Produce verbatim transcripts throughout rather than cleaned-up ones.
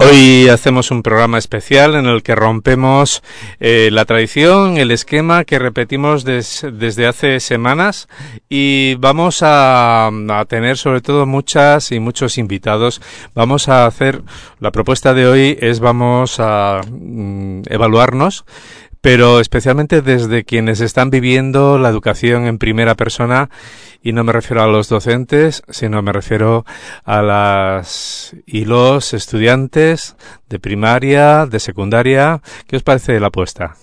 Hoy hacemos un programa especial en el que rompemos eh, la tradición, el esquema que repetimos des, desde hace semanas y vamos a, a tener sobre todo muchas y muchos invitados. Vamos a hacer, la propuesta de hoy es vamos a mm, evaluarnos, pero especialmente desde quienes están viviendo la educación en primera persona, y no me refiero a los docentes, sino me refiero a las y los estudiantes de primaria, de secundaria. ¿Qué os parece la apuesta?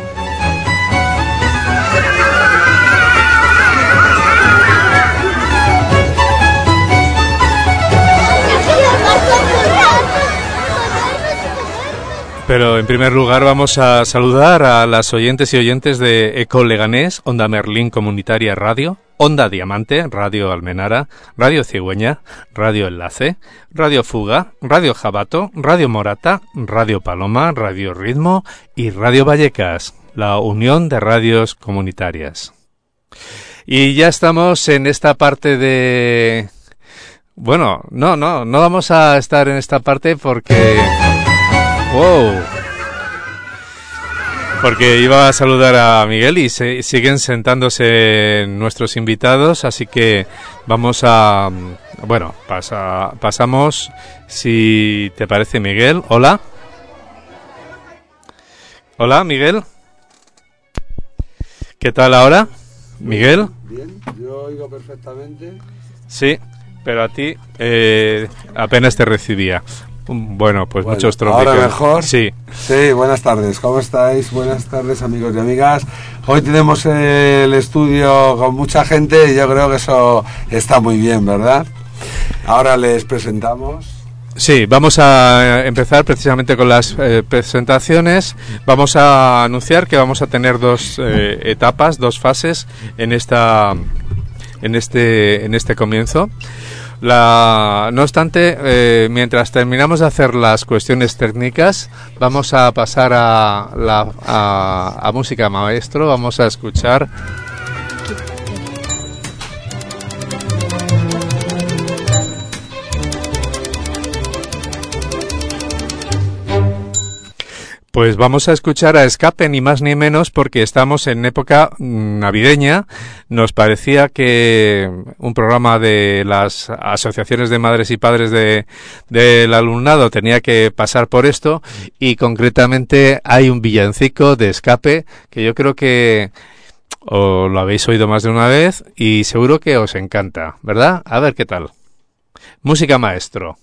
Pero en primer lugar vamos a saludar a las oyentes y oyentes de Eco Leganés, Onda Merlín Comunitaria Radio, Onda Diamante, Radio Almenara, Radio Cigüeña, Radio Enlace, Radio Fuga, Radio Jabato, Radio Morata, Radio Paloma, Radio Ritmo y Radio Vallecas, la unión de radios comunitarias. Y ya estamos en esta parte de... Bueno, no, no, no vamos a estar en esta parte porque... ¡Wow! Porque iba a saludar a Miguel y se, siguen sentándose nuestros invitados, así que vamos a... Bueno, pasa, pasamos, si te parece, Miguel. Hola. Hola, Miguel. ¿Qué tal ahora, Miguel? Bien, yo oigo perfectamente. Sí, pero a ti eh, apenas te recibía. Bueno, pues bueno, muchos trópicos. ¿Ahora mejor? Sí. Sí, buenas tardes. ¿Cómo estáis? Buenas tardes, amigos y amigas. Hoy tenemos el estudio con mucha gente y yo creo que eso está muy bien, ¿verdad? Ahora les presentamos. Sí, vamos a empezar precisamente con las eh, presentaciones. Vamos a anunciar que vamos a tener dos eh, etapas, dos fases en esta, en este, en este comienzo. La, no obstante, eh, mientras terminamos de hacer las cuestiones técnicas, vamos a pasar a, la, a, a música maestro. Vamos a escuchar Pues vamos a escuchar a Escape, ni más ni menos, porque estamos en época navideña. Nos parecía que un programa de las asociaciones de madres y padres de del alumnado tenía que pasar por esto, y concretamente hay un villancico de Escape que yo creo que os lo habéis oído más de una vez y seguro que os encanta, ¿verdad? A ver qué tal. Música maestro.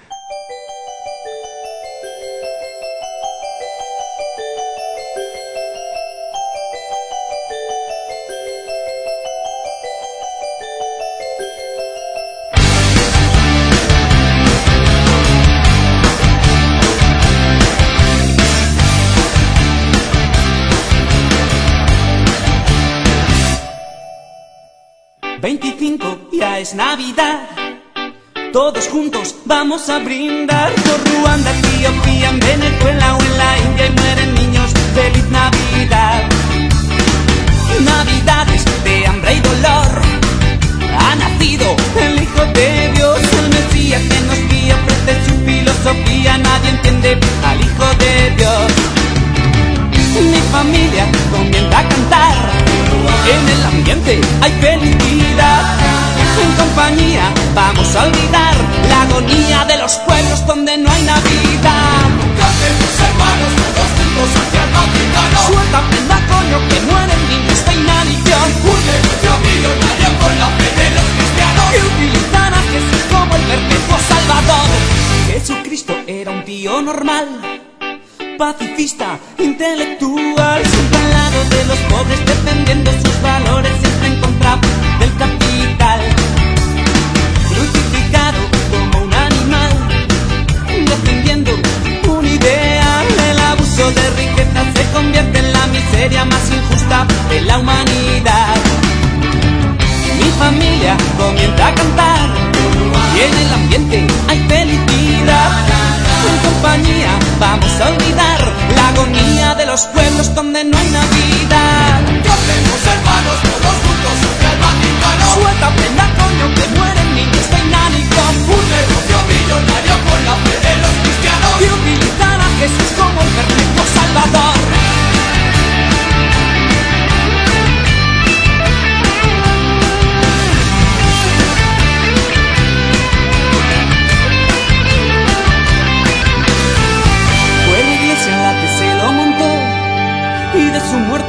veinticinco, ya es Navidad. Todos juntos vamos a brindar por Ruanda, Etiopía, en Venezuela o en la India y mueren niños. ¡Feliz Navidad! Navidades de hambre y dolor. Ha nacido el Hijo de Dios, el Mesías que nos guía, ofrece su filosofía. Nadie entiende al Hijo de Dios. Mi familia comienza a cantar. En el ambiente hay felicidad. En compañía vamos a olvidar la agonía de los pueblos donde no hay Navidad. Cantemos hermanos, todos juntos hacia el Vaticano. Suelta prenda, coño, que mueren niños de inanición. Un negocio millonario con la fe de los cristianos, que utilizan a Jesús como el perpetuo salvador. Jesucristo era un tío normal, pacifista, intelectual, siempre al lado de los pobres, defendiendo sus valores, siempre en contra del capital. Crucificado como un animal, defendiendo una idea. El abuso de riqueza se convierte en la miseria más injusta de la humanidad. Mi familia comienza a cantar y en el ambiente hay felicidad. En compañía vamos a olvidar la agonía de los pueblos donde no hay Navidad. Cantemos hermanos, todos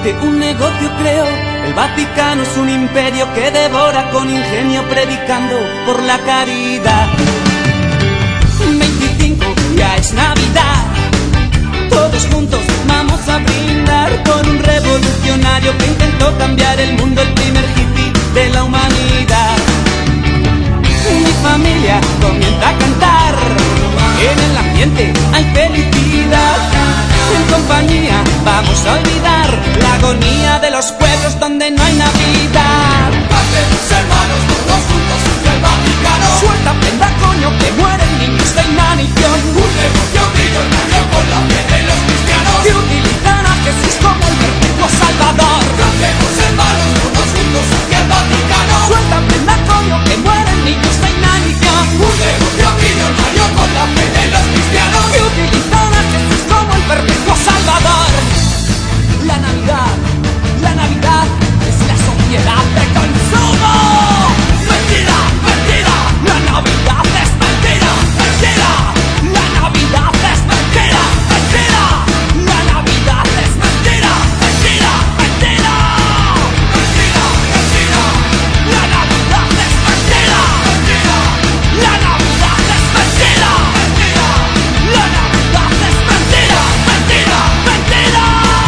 que un negocio creó. El Vaticano es un imperio que devora con ingenio, predicando por la caridad. veinticinco, ya es Navidad. Todos juntos vamos a brindar por un revolucionario que intentó cambiar el mundo, el primer hippie de la humanidad. Mi familia comienza a cantar, en el ambiente hay felicidad. En compañía vamos a olvidar la agonía de los pueblos donde no hay Navidad. Hacemos hermanos todos juntos en el Vaticano. Suelta prenda, coño, que mueren niños de inanición. Un negocio millonario con la fe de los cristianos Que utilizan a Jesús como el perpetuo salvador. Hacemos hermanos todos juntos hacia el Vaticano. Suelta prenda, coño, que mueren niños de inanición. Un negocio millonario con la fe de los cristianos Que utilizan a Jesús como el perpetuo salvador. La Navidad, la Navidad es la sociedad de consumo. Mentira, mentira. La Navidad es mentira, mentira. La Navidad es mentira, mentira. La Navidad es mentira, mentira, mentira. Mentira, mentira. La Navidad es mentira, Mentira, la Navidad es mentira, mentira. la Navidad es mentira, mentira, mentira.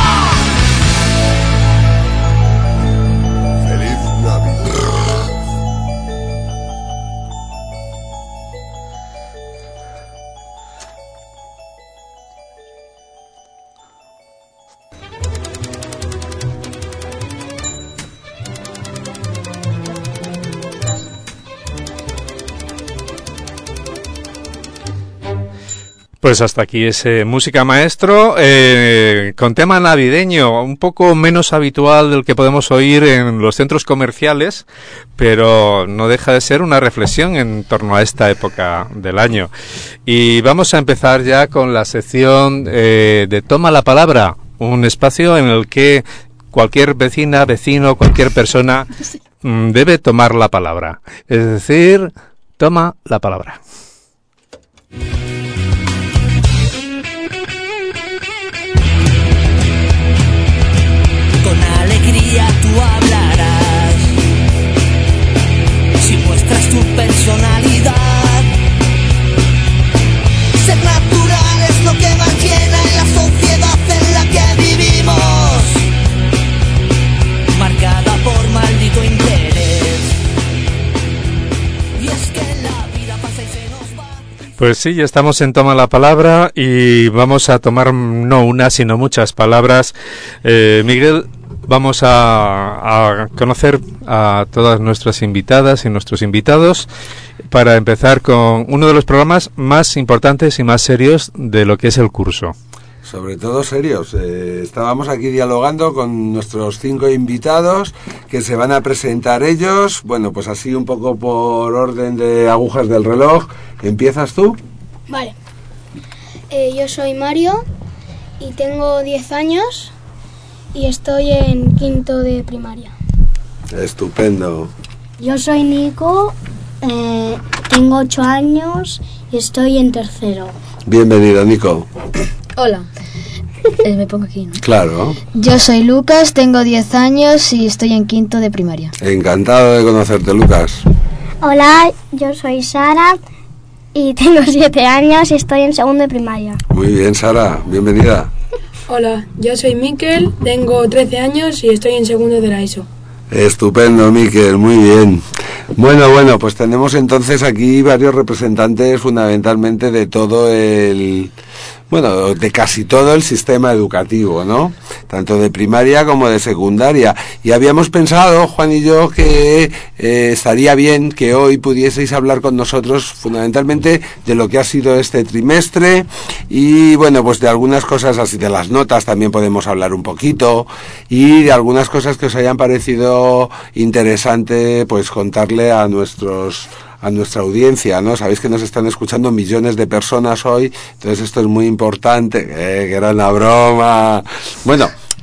Feliz Navidad. Pues hasta aquí ese Música Maestro, eh, con tema navideño, un poco menos habitual del que podemos oír en los centros comerciales, pero no deja de ser una reflexión en torno a esta época del año. Y vamos a empezar ya con la sección eh, de Toma la Palabra, un espacio en el que cualquier vecina, vecino, cualquier persona mm, debe tomar la palabra. Es decir, toma la palabra. Con alegría tú hablarás, si muestras tu personalidad. Ser natural es lo que más llena en la sociedad en la que vivimos, marcada por maldito interés. Y es que la vida pasa y se nos va. Pues sí, ya estamos en Toma la Palabra y vamos a tomar no una, sino muchas palabras. Eh, Miguel, vamos a, a conocer a todas nuestras invitadas y nuestros invitados para empezar con uno de los programas más importantes y más serios de lo que es el curso. Sobre todo serios. Eh, estábamos aquí dialogando con nuestros cinco invitados que se van a presentar ellos. Bueno, pues así un poco por orden de agujas del reloj. ¿Empiezas tú? Vale. Eh, yo soy Mario y tengo diez años y estoy en quinto de primaria. Estupendo. Yo soy Nico, eh, tengo ocho años y estoy en tercero. Bienvenido, Nico. Hola, eh, me pongo aquí, ¿no? Claro. Yo soy Lucas, tengo diez años y estoy en quinto de primaria. Encantado de conocerte, Lucas. Hola, yo soy Sara y tengo siete años y estoy en segundo de primaria. Muy bien, Sara. Bienvenida. Hola, yo soy Miquel, tengo trece años y estoy en segundo de la ESO. Estupendo, Miquel, muy bien. Bueno, bueno, pues tenemos entonces aquí varios representantes fundamentalmente de todo el... Bueno, de casi todo el sistema educativo, ¿no? Tanto de primaria como de secundaria. Y habíamos pensado, Juan y yo, que eh, estaría bien que hoy pudieseis hablar con nosotros fundamentalmente de lo que ha sido este trimestre y, bueno, pues de algunas cosas así, de las notas también podemos hablar un poquito y de algunas cosas que os hayan parecido interesante, pues contarle a nuestros... a nuestra audiencia, ¿no? Sabéis que nos están escuchando millones de personas hoy, entonces esto es muy importante, eh, que era una broma. Bueno,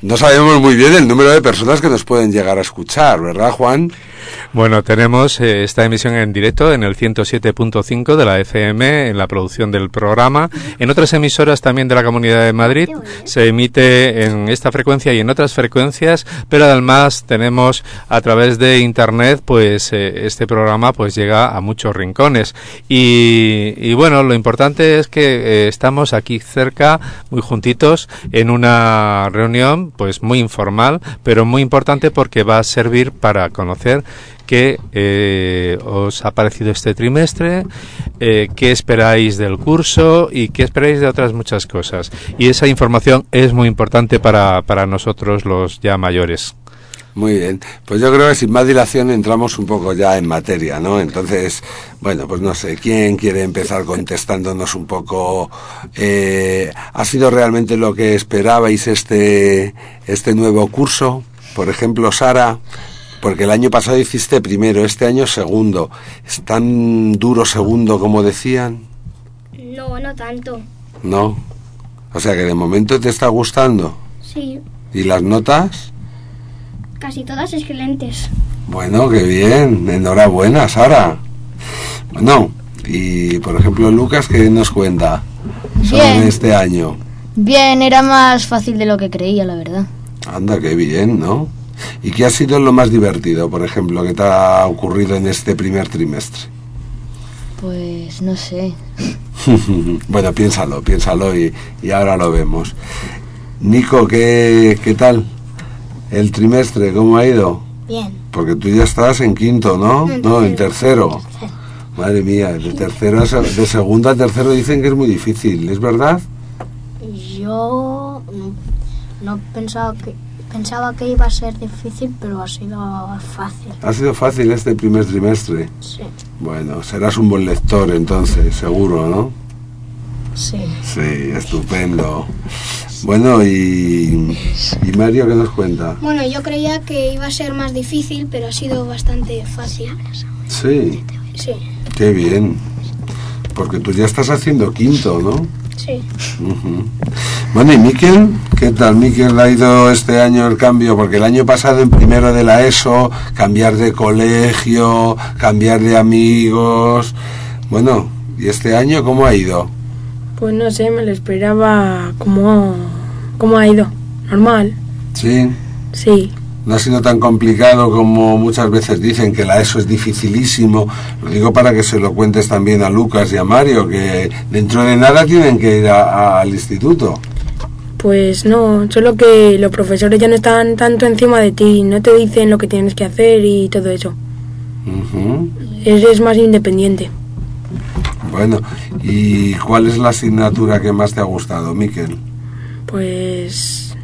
no sabemos muy bien el número de personas que nos pueden llegar a escuchar, ¿verdad, Juan? Bueno, tenemos eh, esta emisión en directo en el ciento siete punto cinco de la F M, en la producción del programa. En otras emisoras también de la Comunidad de Madrid se emite en esta frecuencia y en otras frecuencias, pero además tenemos a través de Internet, pues eh, este programa pues llega a muchos rincones. Y, y bueno, lo importante es que eh, estamos aquí cerca, muy juntitos, en una reunión pues muy informal, pero muy importante porque va a servir para conocer qué eh, os ha parecido este trimestre, eh, qué esperáis del curso y qué esperáis de otras muchas cosas. Y esa información es muy importante para, para nosotros los ya mayores. Muy bien, pues yo creo que sin más dilación entramos un poco ya en materia, ¿no? Entonces, bueno, pues no sé, ¿quién quiere empezar contestándonos un poco? Eh, ¿Ha sido realmente lo que esperabais este, este nuevo curso? Por ejemplo, Sara, porque el año pasado hiciste primero, este año segundo. ¿Es tan duro segundo como decían? No, no tanto. No. O sea que de momento te está gustando. Sí, ¿Y las notas? casi todas excelentes. Bueno, qué bien. Enhorabuena, Sara. Bueno, y por ejemplo Lucas, ¿qué nos cuenta sobre Bien. este año? Bien, era más fácil de lo que creía, la verdad. Anda, qué bien, ¿no? ¿Y qué ha sido lo más divertido, por ejemplo, que te ha ocurrido en este primer trimestre? Pues no sé. Bueno, piénsalo, piénsalo y, y ahora lo vemos. Nico, ¿qué, qué tal el trimestre? ¿Cómo ha ido? Bien. Porque tú ya estás en quinto, ¿no? No, en tercero. Madre mía, de tercero a se- de segundo a tercero dicen que es muy difícil, ¿es verdad? Yo no, no pensaba que pensaba que iba a ser difícil, pero ha sido fácil. Ha sido fácil este primer trimestre. Sí. Bueno, serás un buen lector entonces, seguro, ¿no? Sí. Sí, estupendo. Bueno, y, y Mario, ¿qué nos cuenta? Bueno, yo creía que iba a ser más difícil, pero ha sido bastante fácil. Sí, Sí, qué bien. Porque tú ya estás haciendo quinto, ¿no? sí. Ujú. Bueno, ¿y Miquel? ¿Qué tal? Miquel, ha ido este año el cambio, porque el año pasado en primero de la ESO, cambiar de colegio, cambiar de amigos. Bueno, ¿y este año cómo ha ido? Pues no sé, me lo esperaba como, como ha ido. Normal, Sí, sí. no ha sido tan complicado como muchas veces dicen, que la ESO es dificilísimo. Lo digo para que se lo cuentes también a Lucas y a Mario, que dentro de nada tienen que ir a- a- al instituto. Pues no, solo que los profesores ya no están tanto encima de ti, no te dicen lo que tienes que hacer y todo eso. Ujú. Eres más independiente. Bueno, ¿y cuál es la asignatura que más te ha gustado, Miquel? Pues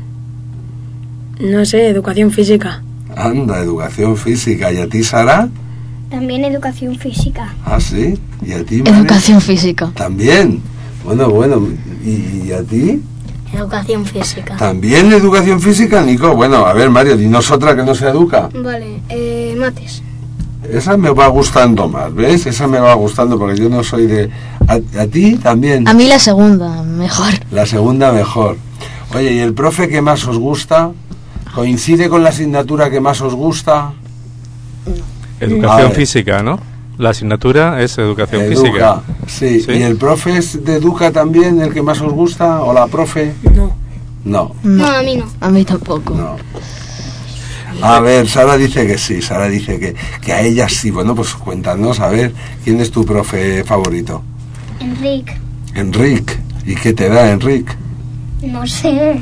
no sé, educación física. Anda, educación física. ¿Y a ti, Sara? También educación física. Ah, sí. ¿Y a ti, Mario? Educación física. También. Bueno, bueno. ¿Y, y a ti? Educación física. ¿También educación física, Nico? Bueno, a ver, Mario, dinos otra que no se educa. Vale, eh, mates. Esa me va gustando más, ¿ves? Esa me va gustando porque yo no soy de... ¿A, a ti también? A mí la segunda, mejor. La segunda mejor. Oye, ¿y el profe que más os gusta? ¿Coincide con la asignatura que más os gusta? A Educación ver. física, ¿no? La asignatura es educación Educa, física. sí. ¿Sí? ¿Y el profe es de Educa también el que más os gusta? ¿O la profe? No. No, No, a mí no. A mí tampoco. no. A ver, Sara dice que sí, Sara dice que, que a ella sí. Bueno, pues cuéntanos, a ver, ¿quién es tu profe favorito? Enrique. Enric. ¿Y qué te da, Enric? No sé.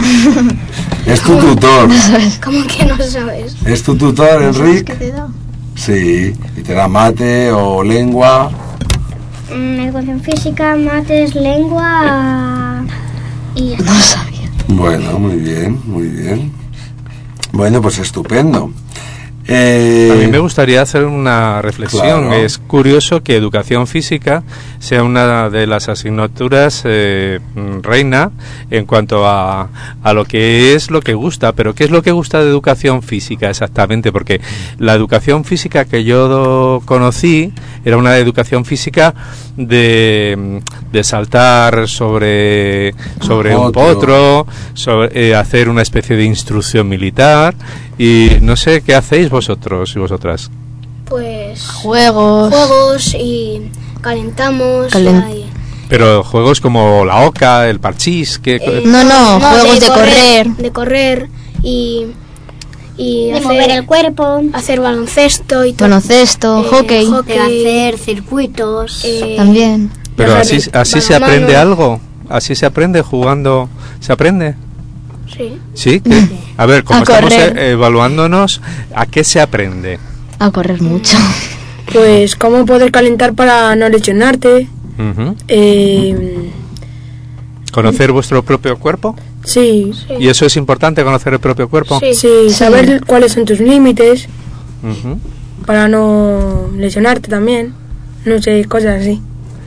Es tu tutor. ¿Cómo que no sabes? ¿Es tu tutor, ¿Sabes qué Enric? te da? Sí, y te da mate o lengua. Mm, educación física, mates, lengua y ya está. No sabía. Bueno, muy bien, muy bien. Bueno, pues estupendo. Eh, A mí me gustaría hacer una reflexión. Claro. Es curioso que educación física sea una de las asignaturas eh, mm, reina en cuanto a, a lo que es lo que gusta. Pero ¿qué es lo que gusta de educación física exactamente? Porque la educación física que yo conocí era una educación física de, de saltar sobre, sobre un Potro. potro, sobre, eh, hacer una especie de instrucción militar, y no sé qué hacéis vosotros y vosotras. Pues Juegos. juegos y calentamos. Calen- y- Pero juegos como la oca, el parchís, que eh, No, no, juegos de correr. De correr y, y De hacer, mover el cuerpo. hacer baloncesto y todo. Baloncesto, Eh, hockey. hockey. De hacer circuitos. Eh, También. pero así, así se balonmano. aprende algo, así se aprende jugando, se aprende. Sí. Sí, ¿qué? A ver, como A estamos correr. eh, evaluándonos, ¿a qué se aprende? A correr mucho. Pues cómo poder calentar para no lesionarte. Ujú. Eh, ¿Conocer vuestro propio cuerpo? sí, Sí. ¿Y eso es importante, conocer el propio cuerpo? Sí. sí, saber cuáles son tus límites Ujú. para no lesionarte también. No sé, cosas así.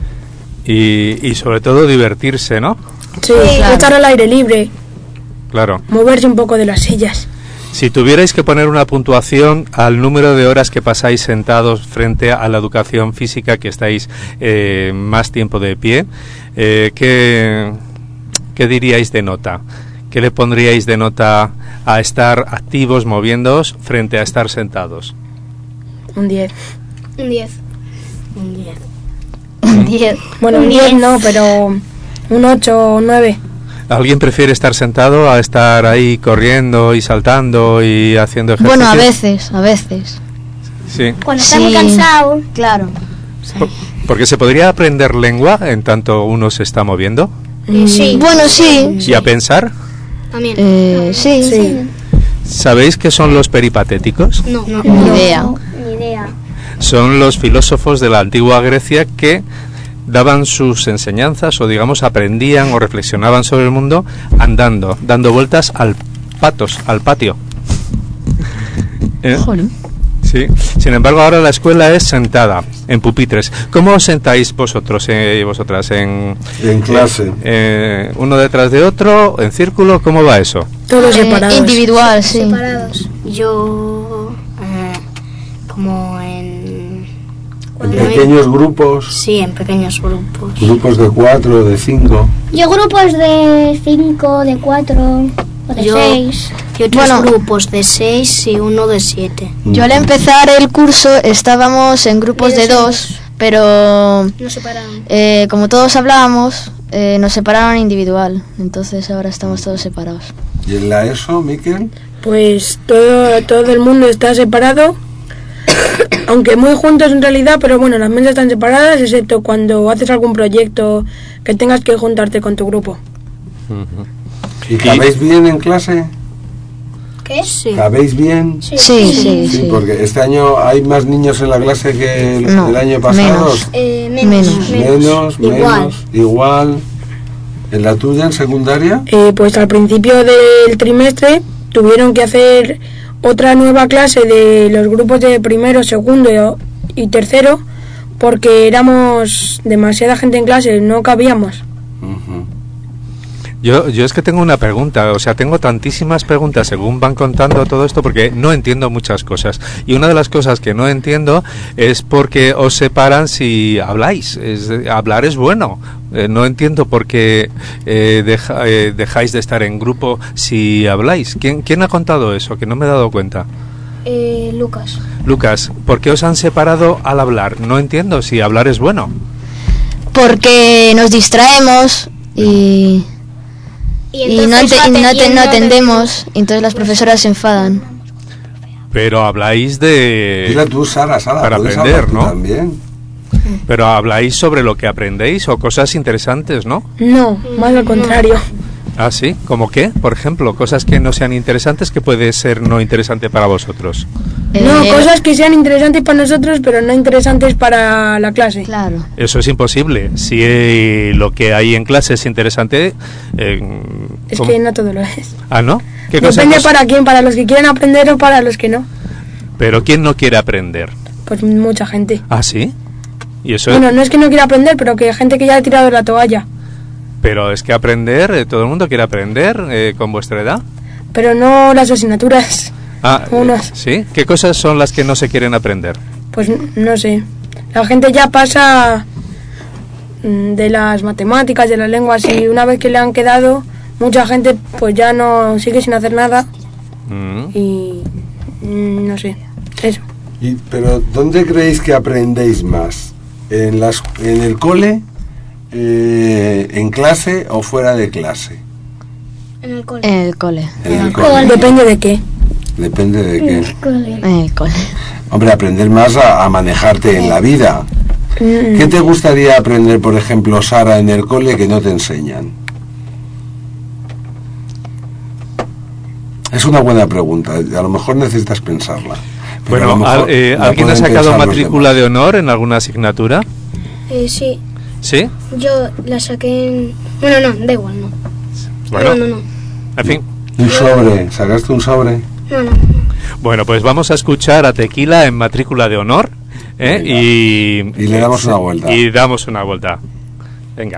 Y, y sobre todo divertirse, ¿no? Sí, claro. estar al aire libre, Claro. moverse un poco de las sillas. Si tuvierais que poner una puntuación al número de horas que pasáis sentados frente a la educación física, que estáis eh, más tiempo de pie, eh, ¿qué, qué diríais de nota? ¿Qué le pondríais de nota a estar activos, moviéndoos, frente a estar sentados? Un diez. Un diez. Un diez. Un diez. Bueno, un diez no, pero un ocho o nueve. ¿Alguien prefiere estar sentado a estar ahí corriendo y saltando y haciendo ejercicio? Bueno, a veces, a veces. Sí. Cuando está Sí. muy cansado. Claro. Por- porque se podría aprender lengua en tanto uno se está moviendo. Eh, sí. Bueno, sí. ¿Y a pensar? También. Eh, sí. Sí. ¿Sabéis qué son los peripatéticos? No. no. Ni idea. Ni idea. Son los filósofos de la antigua Grecia que daban sus enseñanzas, o digamos aprendían o reflexionaban sobre el mundo andando, dando vueltas al patos, al patio. ¿Eh? Jolín. Sí. Sin embargo, ahora la escuela es sentada, en pupitres. ¿Cómo os sentáis vosotros y vosotras en, En clase. eh, uno detrás de otro, en círculo? ¿Cómo va eso? Todos Eh, separados. individual, sí. Separados. Yo, eh, como en... En pequeños grupos, Sí, en pequeños grupos. grupos de cuatro, de cinco. Yo grupos de cinco, de cuatro o de Yo- seis. Y otros Bueno. grupos de seis y uno de siete. Yo al empezar el curso estábamos en grupos de dos, pero Nos separaron. eh, como todos hablábamos, eh, nos separaron individual. Entonces ahora estamos todos separados. ¿Y en la ESO, Miquel? Pues todo, todo el mundo está separado, aunque muy juntos en realidad, pero bueno, las mesas están separadas, excepto cuando haces algún proyecto que tengas que juntarte con tu grupo. ¿Y cabéis bien en clase? ¿Qué? Sí. ¿Cabéis bien? Sí. Sí, sí, Sí, sí. porque este año hay más niños en la clase que el, No, el año pasado. menos. Eh, menos. Menos. Menos, Igual. menos, igual. ¿En la tuya, en secundaria? Eh, pues al principio del trimestre tuvieron que hacer otra nueva clase de los grupos de primero, segundo y tercero, porque éramos demasiada gente en clase, no cabíamos. Ujú. Yo, yo es que tengo una pregunta, o sea, tengo tantísimas preguntas según van contando todo esto porque no entiendo muchas cosas. Y una de las cosas que no entiendo es porque os separan si habláis. Es, hablar es bueno. Eh, no entiendo por qué eh, deja- eh, dejáis de estar en grupo si habláis. ¿Quién, ¿Quién ha contado eso? Que no me he dado cuenta. Eh, Lucas. Lucas, ¿por qué os han separado al hablar? No entiendo si hablar es bueno. Porque nos distraemos y, y no, entonces ate- y no, ate- no atendiendo- atendemos, y entonces las profesoras se enfadan. Pero habláis de... Dile tú, Sara, Sara, para puedes aprender, hablar tú ¿no? también. Pero habláis sobre lo que aprendéis o cosas interesantes, ¿no? No, más al contrario. Ah, sí. ¿Cómo qué? Por ejemplo, cosas que no sean interesantes, que puede ser no interesante para vosotros. No, Eh, cosas que sean interesantes para nosotros, pero no interesantes para la clase. Claro. Eso es imposible. Si eh, lo que hay en clase es interesante... eh, Es ¿cómo? que no todo lo es. Ah, ¿no? ¿Qué cosas Depende no- para quién, para los que quieren aprender o para los que no. Pero ¿quién no quiere aprender? Pues mucha gente. Ah, sí. Y eso Bueno, no es que no quiera aprender, pero que hay gente que ya ha tirado la toalla. Pero es que aprender, eh, todo el mundo quiere aprender eh, con vuestra edad. Pero no las asignaturas. Ah, eh, Unas. ¿sí? ¿Qué cosas son las que no se quieren aprender? Pues n- no sé. La gente ya pasa de las matemáticas, de las lenguas, y una vez que le han quedado, mucha gente pues ya no sigue sin hacer nada. Mm. Y mm, no sé, eso. Y, pero ¿dónde creéis que aprendéis más? ¿En, las, en el cole, eh, en clase o fuera de clase? En el cole. En el cole. En el el cole. cole. Depende de qué. Depende de qué. En el cole. En el cole. Hombre, aprender más a, a manejarte en la vida. Mm. ¿Qué te gustaría aprender, por ejemplo, Sara, en el cole que no te enseñan? Es una buena pregunta, a lo mejor necesitas pensarla. Bueno, mejor, eh, ¿alguien ha sacado matrícula de honor en alguna asignatura? Eh, sí. ¿Sí? Yo la saqué en... Bueno, no, da igual, no. Bueno, no, no, no. En fin. ¿Un sobre? ¿Sacaste un sobre? No, no. Bueno, pues vamos a escuchar a Tequila en matrícula de honor, ¿eh? y, y le damos una vuelta. Y damos una vuelta. Venga.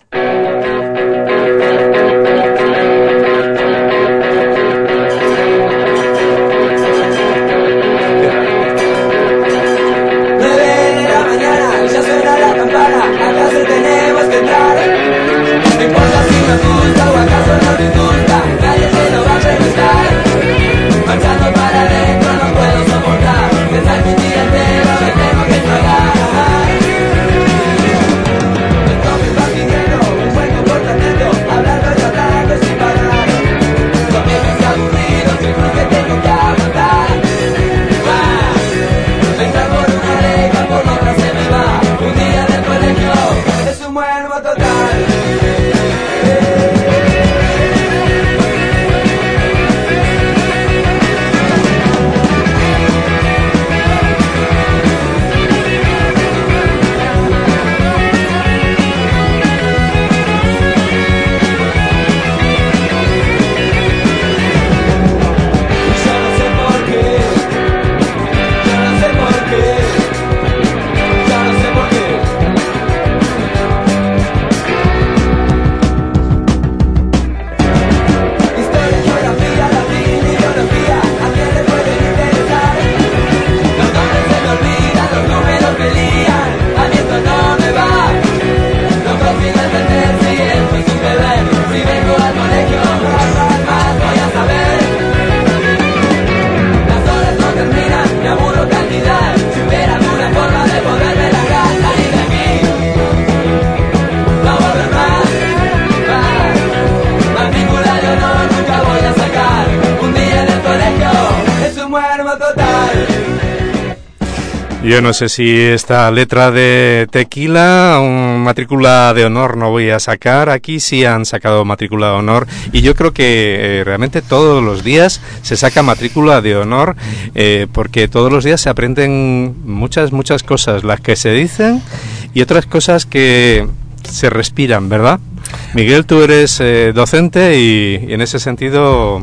Yo no sé si esta letra de Tequila, un matrícula de honor no voy a sacar. Aquí sí han sacado matrícula de honor y yo creo que eh, realmente todos los días se saca matrícula de honor eh, porque todos los días se aprenden muchas, muchas cosas, las que se dicen y otras cosas que se respiran, ¿verdad? Miguel, tú eres eh, docente y, y en ese sentido...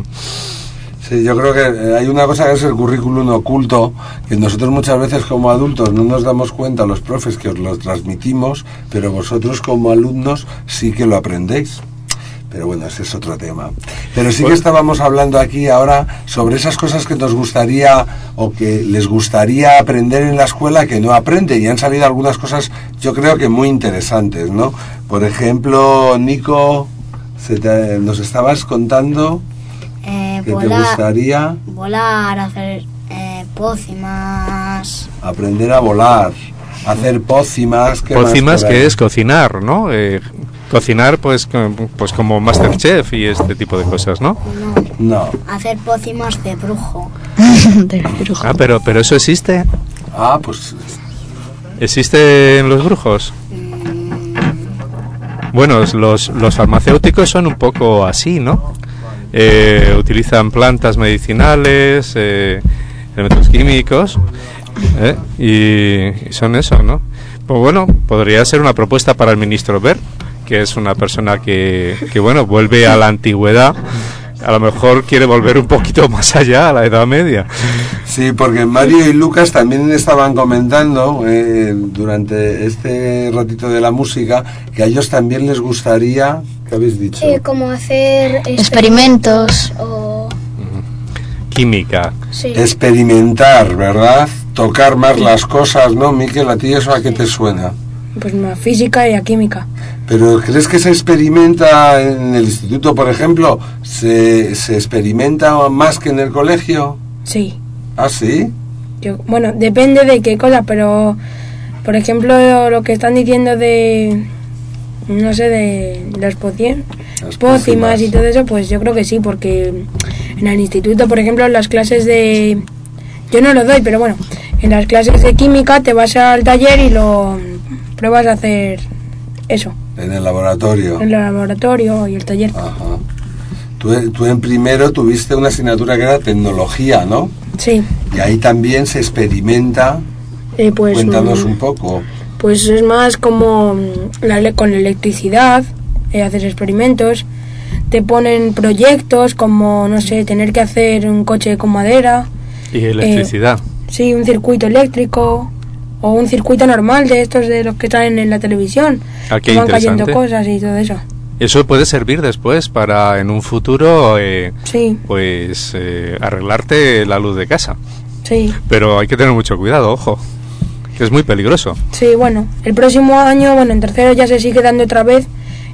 Sí, yo creo que hay una cosa que es el currículum oculto, que nosotros muchas veces como adultos no nos damos cuenta, los profes, que os lo transmitimos, pero vosotros como alumnos sí que lo aprendéis. Pero bueno, ese es otro tema. Pero sí que estábamos hablando aquí ahora sobre esas cosas que nos gustaría o que les gustaría aprender en la escuela que no aprenden, y han salido algunas cosas yo creo que muy interesantes, ¿no? Por ejemplo, Nico, se te, nos estabas contando... Eh, ¿Qué volar, te gustaría? Volar, hacer eh, pócimas. Aprender a volar, hacer pócimas. ¿Qué pócimas más que es cocinar, ¿no? Eh, cocinar pues, pues como Masterchef y este tipo de cosas, ¿no? No. No. Hacer pócimas de brujo. de brujo. Ah, pero, pero eso existe. Ah, pues... ¿Existe en los brujos? Mm. Bueno, los, los farmacéuticos son un poco así, ¿no? Eh, utilizan plantas medicinales, eh, elementos químicos, eh, y, y son eso, ¿no? Pues bueno, podría ser una propuesta para el ministro Wert, que es una persona que, que bueno, vuelve a la antigüedad. A lo mejor quiere volver un poquito más allá, a la Edad Media. Sí, porque Mario y Lucas también estaban comentando eh, durante este ratito de la música que a ellos también les gustaría, ¿qué habéis dicho? Eh, como hacer experimentos o... Química. Sí. Experimentar, ¿verdad? Tocar más las cosas, ¿no? Miquel, ¿a ti eso a qué te suena? pues a física y a química. ¿Pero crees que se experimenta en el instituto, por ejemplo? ¿Se, se experimenta más que en el colegio? Sí. ¿Ah, sí? Yo, bueno, depende de qué cosa, pero por ejemplo lo que están diciendo de, no sé, de las pociones, pócimas y todo eso, pues yo creo que sí, porque en el instituto, por ejemplo, en las clases de... Yo no lo doy, pero bueno, en las clases de química te vas al taller y lo pruebas a hacer eso. En el laboratorio. En el laboratorio y el taller. Ajá. Tú, tú en primero tuviste una asignatura que era tecnología, ¿no? Sí. Y ahí también se experimenta. Eh, pues, Cuéntanos un poco. Pues es más como la, con electricidad, eh, haces experimentos, te ponen proyectos como, no sé, tener que hacer un coche con madera. ¿Y electricidad? Eh, sí, un circuito eléctrico o un circuito normal de estos de los que traen en la televisión. Ah, qué que van interesante. cayendo cosas y todo eso. Eso puede servir después para en un futuro eh, sí. pues eh, arreglarte la luz de casa. Sí. Pero hay que tener mucho cuidado, ojo, que es muy peligroso. Sí, bueno, el próximo año, bueno, en tercero ya se sigue dando otra vez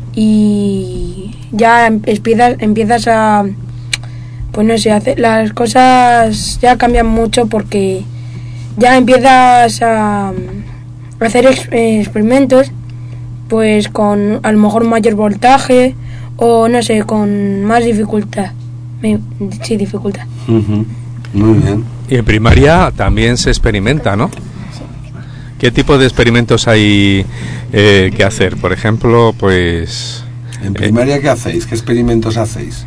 y ya empiezas, empiezas a, pues no sé, hacer, las cosas ya cambian mucho porque ya empiezas a hacer ex, eh, experimentos pues con a lo mejor mayor voltaje o no sé, con más dificultad. Sí, dificultad. Uh-huh. Muy bien. Y en primaria también se experimenta, ¿no? ¿Qué tipo de experimentos hay eh, que hacer? Por ejemplo, pues... ¿En primaria eh, qué hacéis? ¿Qué experimentos hacéis?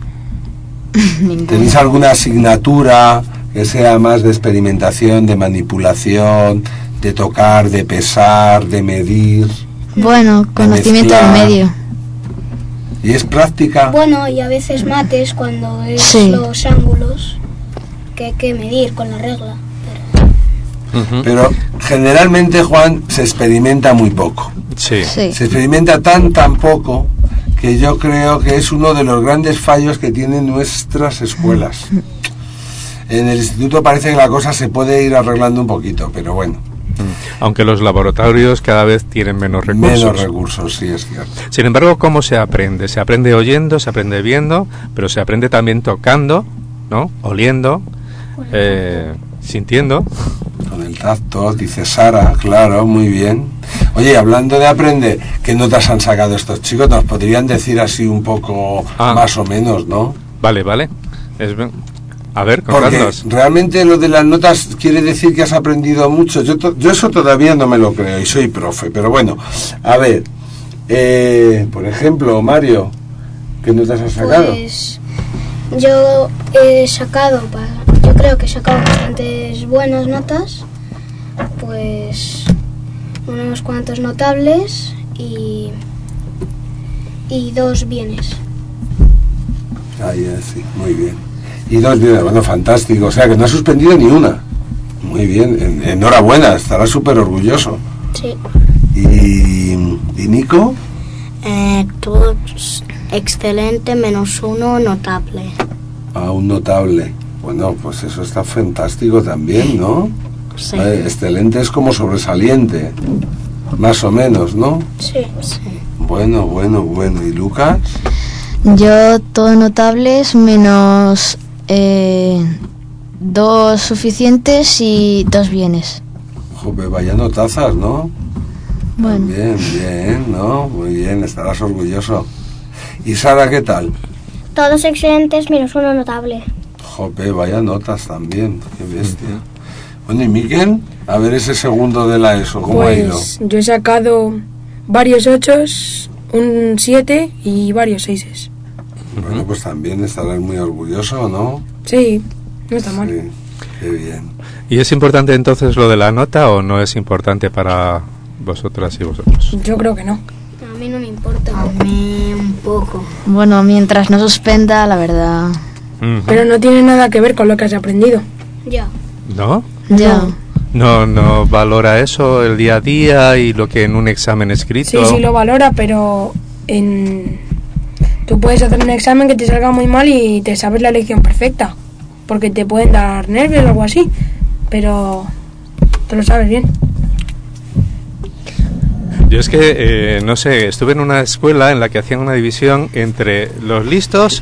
Ningún. ¿Tenéis alguna asignatura que sea más de experimentación, de manipulación, de tocar, de pesar, de medir? Bueno, conocimiento del medio. ¿Y es práctica? Bueno, y a veces mates cuando es sí. los ángulos que hay que medir con la regla. Pero... Uh-huh. Pero generalmente, Juan, se experimenta muy poco. Sí. sí. Se experimenta tan, tan poco que yo creo que es uno de los grandes fallos que tienen nuestras escuelas. En el instituto parece que la cosa se puede ir arreglando un poquito, pero bueno. Aunque los laboratorios cada vez tienen menos recursos. Menos recursos, sí, es cierto. Sin embargo, ¿cómo se aprende? Se aprende oyendo, se aprende viendo, pero se aprende también tocando, ¿no? Oliendo, eh, sintiendo. Con el tacto, dice Sara, claro, muy bien. Oye, hablando de aprender, ¿qué notas han sacado estos chicos? Nos podrían decir así un poco ah. más o menos, ¿no? Vale, vale. Es... A ver, contadnos. Porque realmente lo de las notas quiere decir que has aprendido mucho. Yo, to- yo eso todavía no me lo creo y soy profe, pero bueno, a ver, eh, por ejemplo, Mario, ¿qué notas has sacado? Pues yo he sacado, yo creo que he sacado bastantes buenas notas, pues unos cuantos notables y, y dos bienes. Ahí sí, muy bien. Y dos bienes, bueno, fantástico, o sea que no has suspendido ni una. Muy bien, en, enhorabuena, estarás súper orgulloso. Sí. ¿Y, y Nico? Eh, todo excelente, menos uno notable. Ah, un notable. Bueno, pues eso está fantástico también, ¿no? Sí. Eh, excelente es como sobresaliente, más o menos, ¿no? Sí. Sí. Bueno, bueno, bueno. ¿Y Lucas? Yo todo notables menos eh, dos suficientes y dos bienes. Joder, vaya notazas, ¿no? Bueno. Bien, bien, ¿no? Muy bien, estarás orgulloso. ¿Y Sara, qué tal? Todos excelentes menos uno notable. Joder, vaya notas también, qué bestia. Bueno, ¿y Miquel? A ver ese segundo de la ESO, ¿cómo pues, ha ido? Yo he sacado varios ochos, un siete y varios seises. Bueno, pues también estarás muy orgulloso, ¿no? Sí, no está mal. Sí, qué bien. ¿Y es importante entonces lo de la nota o no es importante para vosotras y vosotros? Yo creo que no. A mí no me importa. A mí un poco. Bueno, mientras no suspenda, la verdad. Uh-huh. Pero no tiene nada que ver con lo que has aprendido. Ya. ¿No? Ya. No, no valora eso el día a día y lo que en un examen escrito. Sí, sí lo valora, pero en... tú puedes hacer un examen que te salga muy mal y te sabes la lección perfecta, porque te pueden dar nervios o algo así, pero te lo sabes bien. Yo es que, eh, no sé, estuve en una escuela en la que hacían una división entre los listos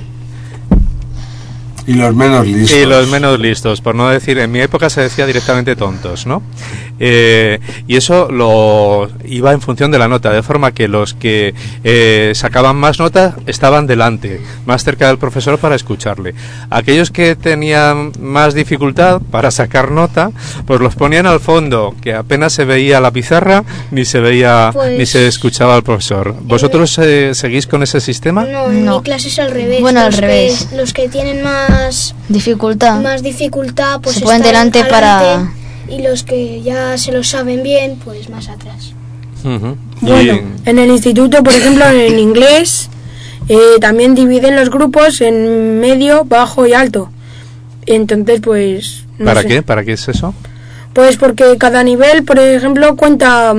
y los menos listos. Y los menos listos, por no decir, en mi época se decía directamente tontos, ¿no? Eh, y eso lo iba en función de la nota, de forma que los que eh, sacaban más nota estaban delante, más cerca del profesor para escucharle. Aquellos que tenían más dificultad para sacar nota, pues los ponían al fondo, que apenas se veía la pizarra, ni se veía, pues, ni se escuchaba al profesor. ¿Vosotros eh, seguís con ese sistema? No, en no. mi clase es al revés. Bueno, los al revés. Que, los que tienen más dificultad, más dificultad pues se ponen delante para... y los que ya se lo saben bien, pues más atrás. Uh-huh. Bueno, y... en el instituto, por ejemplo, en inglés, eh, también dividen los grupos en medio, bajo y alto. Entonces, pues... No ¿Para sé. qué? ¿Para qué es eso? Pues porque cada nivel, por ejemplo, cuenta...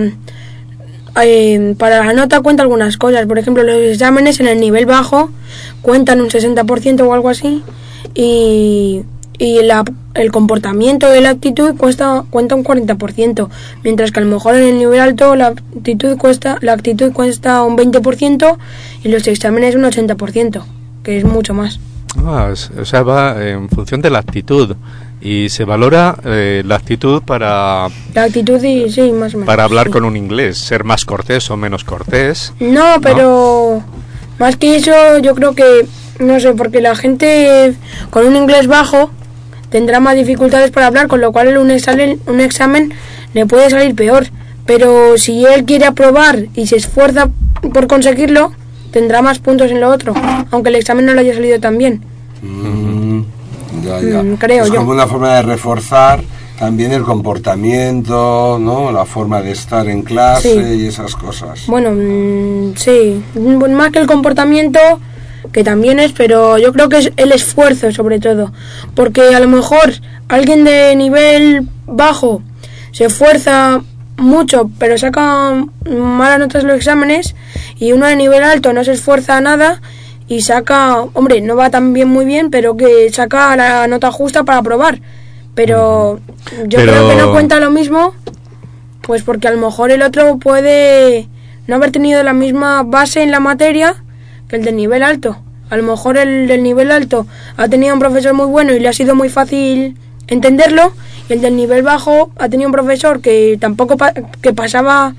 Eh, para la nota cuenta algunas cosas. Por ejemplo, los exámenes en el nivel bajo cuentan un sesenta por ciento o algo así. Y... y la, el comportamiento de la actitud cuesta, cuenta un cuarenta por ciento, mientras que a lo mejor en el nivel alto la actitud cuesta, la actitud cuesta un veinte por ciento y los exámenes un ochenta por ciento, que es mucho más. Ah, o sea, va en función de la actitud y se valora eh, la actitud para... La actitud, y, sí, más o menos. Para hablar sí. con un inglés, ser más cortés o menos cortés. No, pero ¿no? Más que eso yo creo que, no sé, porque la gente con un inglés bajo tendrá más dificultades para hablar, con lo cual un examen, un examen le puede salir peor. Pero si él quiere aprobar y se esfuerza por conseguirlo, tendrá más puntos en lo otro, aunque el examen no le haya salido tan bien. Mm, ya, ya. Mm, creo es yo. como una forma de reforzar también el comportamiento, ¿no? La forma de estar en clase, sí. Y esas cosas. Bueno, mmm, sí, más que el comportamiento, que también es, pero yo creo que es el esfuerzo sobre todo, porque a lo mejor alguien de nivel bajo se esfuerza mucho pero saca malas notas en los exámenes, y uno de nivel alto no se esfuerza nada y saca, hombre, no va tan bien muy bien, pero que saca la nota justa para aprobar, pero yo pero... creo que no cuenta lo mismo, pues porque a lo mejor el otro puede no haber tenido la misma base en la materia que el del nivel alto. A lo mejor el del nivel alto ha tenido un profesor muy bueno y le ha sido muy fácil entenderlo, y el del nivel bajo ha tenido un profesor que tampoco pa- que pasaba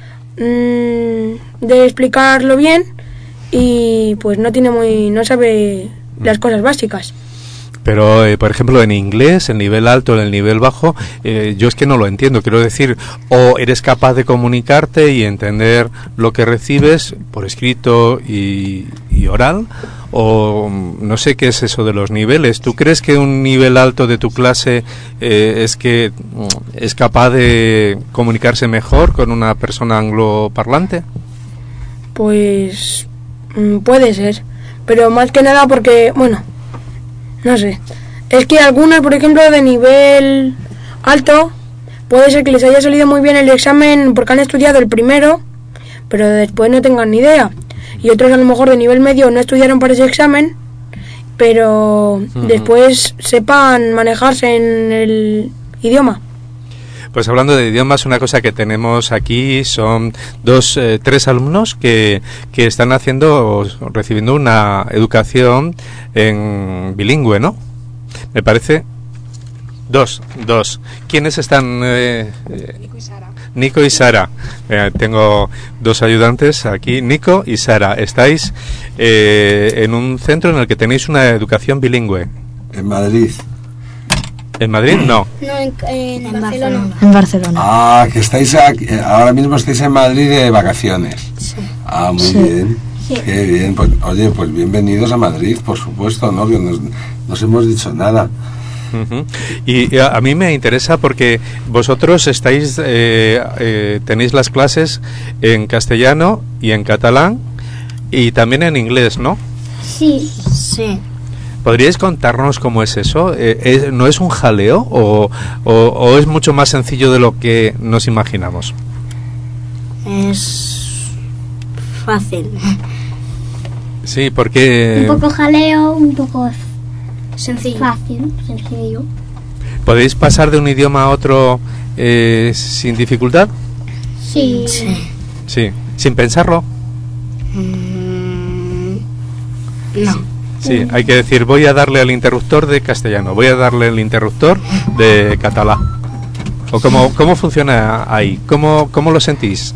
mmm, de explicarlo bien, y pues no tiene muy no sabe las cosas básicas. Pero, eh, por ejemplo, en inglés, el nivel alto, el nivel bajo, eh, yo es que no lo entiendo. Quiero decir, o eres capaz de comunicarte y entender lo que recibes por escrito y, y oral, o no sé qué es eso de los niveles. ¿Tú crees que un nivel alto de tu clase eh, es que es capaz de comunicarse mejor con una persona angloparlante? Pues mm, puede ser, pero más que nada porque, bueno... No sé, es que algunos, por ejemplo, de nivel alto, puede ser que les haya salido muy bien el examen porque han estudiado el primero, pero después no tengan ni idea. Y otros a lo mejor de nivel medio no estudiaron para ese examen, pero uh-huh. después sepan manejarse en el idioma. Pues hablando de idiomas, una cosa que tenemos aquí son dos, eh, tres alumnos que, que están haciendo, recibiendo una educación en bilingüe, ¿no? Me parece. Dos, dos. ¿Quiénes están? Eh, Nico y Sara. Nico y Sara. Eh, tengo dos ayudantes aquí, Nico y Sara. Estáis eh, en un centro en el que tenéis una educación bilingüe. En Madrid. ¿En Madrid? No. No, en, en, en Barcelona. Barcelona. En Barcelona. Ah, que estáis aquí, ahora mismo estáis en Madrid de vacaciones. Sí. Ah, muy sí. bien. Sí. Qué bien. Pues, oye, pues bienvenidos a Madrid, por supuesto, ¿no? Que nos, nos hemos dicho nada. Uh-huh. Y, y a, a mí me interesa porque vosotros estáis, eh, eh, tenéis las clases en castellano y en catalán y también en inglés, ¿no? Sí. Sí. ¿Podríais contarnos cómo es eso? Eh, ¿es, ¿No es un jaleo o, o, o es mucho más sencillo de lo que nos imaginamos? Es fácil. Sí, porque... Un poco jaleo, un poco sencillo. Fácil, sencillo. ¿Podéis pasar de un idioma a otro eh, sin dificultad? Sí. Sí. Sí, sin pensarlo. Mm, no. Sí, hay que decir, voy a darle al interruptor de castellano, voy a darle el interruptor de catalán. ¿O cómo, cómo funciona ahí? ¿Cómo, cómo lo sentís?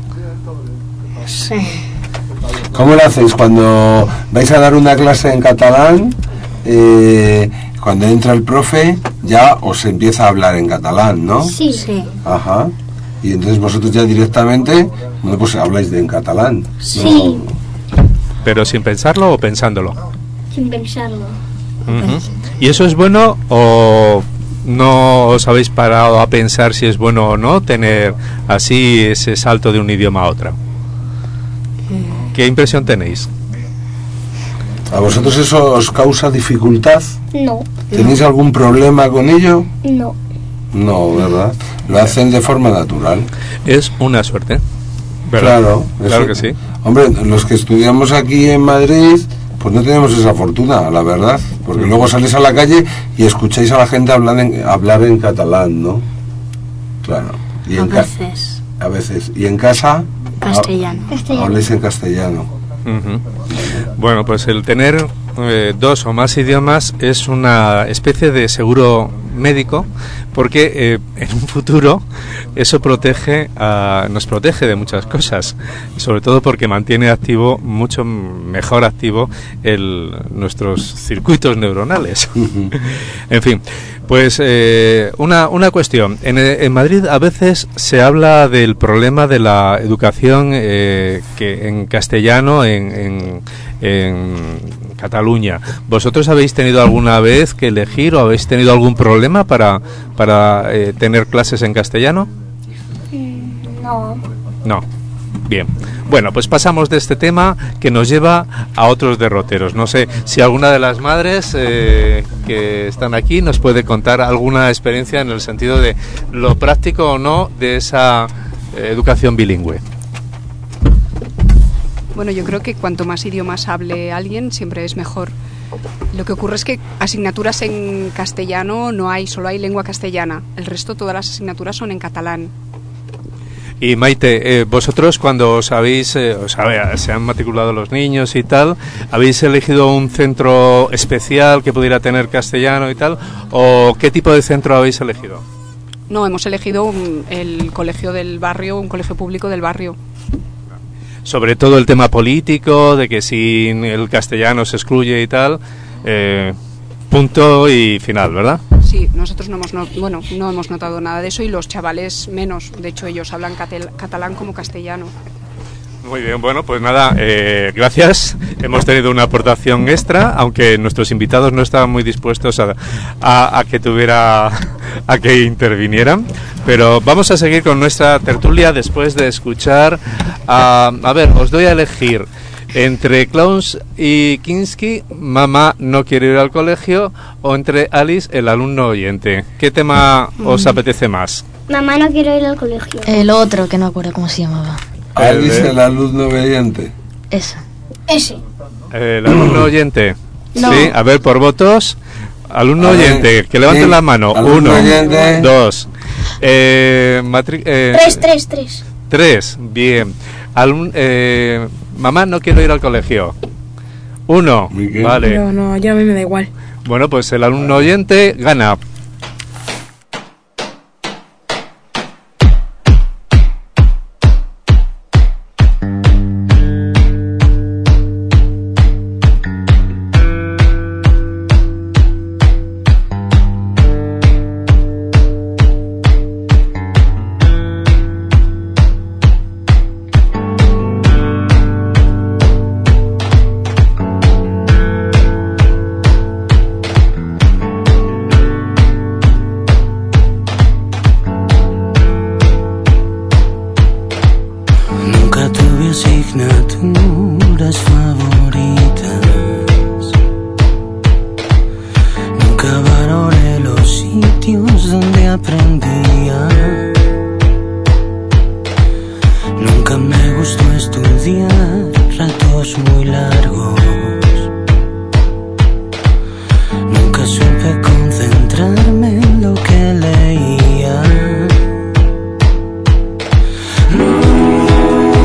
Sí. ¿Cómo lo hacéis cuando vais a dar una clase en catalán? Eh, cuando entra el profe ya os empieza a hablar en catalán, ¿no? Sí. Sí. Ajá. Y entonces vosotros ya directamente, bueno, pues habláis de en catalán. Sí. ¿No? ¿Pero sin pensarlo o pensándolo? Sin pensarlo. Uh-huh. ¿Y eso es bueno o no os habéis parado a pensar si es bueno o no tener así ese salto de un idioma a otro? ¿Qué impresión tenéis? ¿A vosotros eso os causa dificultad? No. ¿Tenéis algún problema con ello? No. No, ¿verdad? Lo hacen de forma natural. Es una suerte, ¿verdad? Claro, Claro eso. que sí. Hombre, los que estudiamos aquí en Madrid, pues no tenemos esa fortuna, la verdad. Porque luego salís a la calle y escucháis a la gente hablar en, hablar en catalán, ¿no? Claro. Y A en ca- veces a veces. Y en casa castellano. Castellano. habláis en castellano. Ujú. Bueno, pues el tener eh, dos o más idiomas es una especie de seguro médico, porque eh, en un futuro eso protege a, nos protege de muchas cosas, sobre todo porque mantiene activo, mucho mejor activo, el, nuestros circuitos neuronales. En fin, pues eh, una, una cuestión. En, en Madrid a veces se habla del problema de la educación eh, que en castellano en, en, en Cataluña. ¿Vosotros habéis tenido alguna vez que elegir o habéis tenido algún problema para, para eh, tener clases en castellano? No. No. Bien. Bueno, pues pasamos de este tema que nos lleva a otros derroteros. No sé si alguna de las madres eh, que están aquí nos puede contar alguna experiencia en el sentido de lo práctico o no de esa eh, educación bilingüe. Bueno, yo creo que cuanto más idiomas hable alguien, siempre es mejor. Lo que ocurre es que asignaturas en castellano no hay, solo hay lengua castellana. El resto, todas las asignaturas son en catalán. Y Maite, eh, vosotros cuando os habéis, eh, os habe- se han matriculado los niños y tal, ¿habéis elegido un centro especial que pudiera tener castellano y tal? ¿O qué tipo de centro habéis elegido? No, hemos elegido un- el colegio del barrio, un colegio público del barrio. Sobre todo el tema político, de que si el castellano se excluye y tal, eh, punto y final, ¿verdad? Sí, nosotros no hemos, no, bueno, no hemos notado nada de eso y los chavales menos. De hecho, ellos hablan catel- catalán como castellano. Muy bien, bueno, pues nada, eh, gracias. Hemos tenido una aportación extra, aunque nuestros invitados no estaban muy dispuestos a, a, a que tuviera, a que intervinieran. Pero vamos a seguir con nuestra tertulia después de escuchar a, a ver, os doy a elegir entre Clowns y Kinski, Mamá no quiere ir al colegio, o entre Alice, el alumno oyente. ¿Qué tema os apetece más? Mamá no quiero ir al colegio. El otro, que no me acuerdo cómo se llamaba. Alice, el alumno obediente. Eso. Ese. El alumno oyente. No. Sí, a ver, por votos. Alumno A ver, oyente, que levanten sí, la mano. alumno Uno, oyente. dos. Eh, matri- eh, Tres, tres, tres. Tres, bien. Alum- eh, mamá, no quiero ir al colegio. Uno, Miguel. vale. No, no, ya a mí me da igual. Bueno, pues el alumno oyente gana. Nunca tuve asignaturas favoritas. Nunca valoré los sitios donde aprendía. Nunca me gustó estudiar ratos muy largos. Nunca supe concentrarme en lo que leía. No.